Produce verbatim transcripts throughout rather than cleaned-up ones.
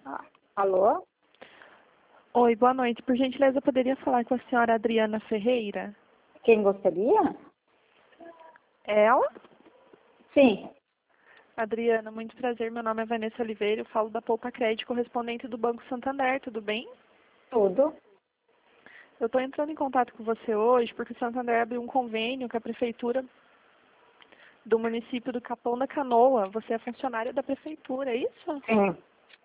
Ah, alô? Oi, boa noite. Por gentileza, eu poderia falar com a senhora Adriana Ferreira? Quem gostaria? É ela? Sim. Adriana, muito prazer. Meu nome é Vanessa Oliveira. Eu falo da Poupa Crédito, correspondente do Banco Santander. Tudo bem? Tudo. Eu estou entrando em contato com você hoje porque o Santander abriu um convênio com a Prefeitura do município do Capão da Canoa. Você é funcionária da Prefeitura, é isso? Sim.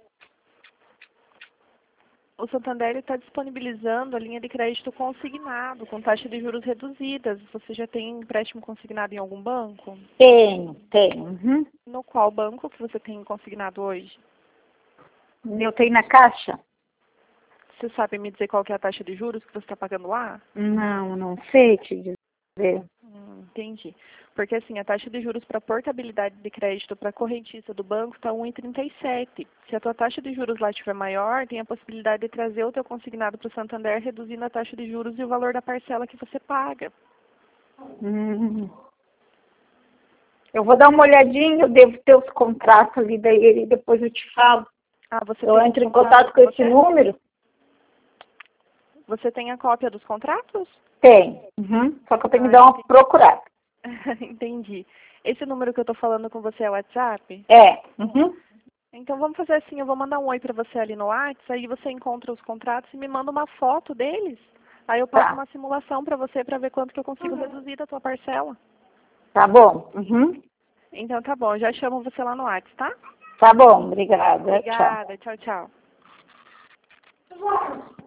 O Santander está disponibilizando a linha de crédito consignado, com taxa de juros reduzidas. Você já tem empréstimo consignado em algum banco? Tenho, tenho. Uhum. No qual banco que você tem consignado hoje? Eu tenho na caixa? Você sabe me dizer qual que é a taxa de juros que você está pagando lá? Não, não sei te dizer. Hum, entendi. Porque assim, a taxa de juros para portabilidade de crédito para correntista do banco está um vírgula trinta e sete. Se a tua taxa de juros lá estiver maior, tem a possibilidade de trazer o teu consignado para o Santander, reduzindo a taxa de juros e o valor da parcela que você paga. Hum. Eu vou dar uma olhadinha, eu devo ter os contratos ali daí, depois eu te falo. Ah, você Eu tem um entro em contrato contato com esse você? número? Você tem a cópia dos contratos? Tem. Uhum. Só que eu tenho que Ah, dar uma entendi. procurada. Entendi. Esse número que eu estou falando com você é o WhatsApp? É. Uhum. Então vamos fazer assim, eu vou mandar um oi para você ali no WhatsApp, aí você encontra os contratos e me manda uma foto deles. Aí eu passo Tá. uma simulação para você para ver quanto que eu consigo reduzir da tua parcela. Tá bom. Uhum. Então tá bom, já chamo você lá no WhatsApp, tá? Tá bom, obrigada. Tchau. Obrigada, tchau, tchau.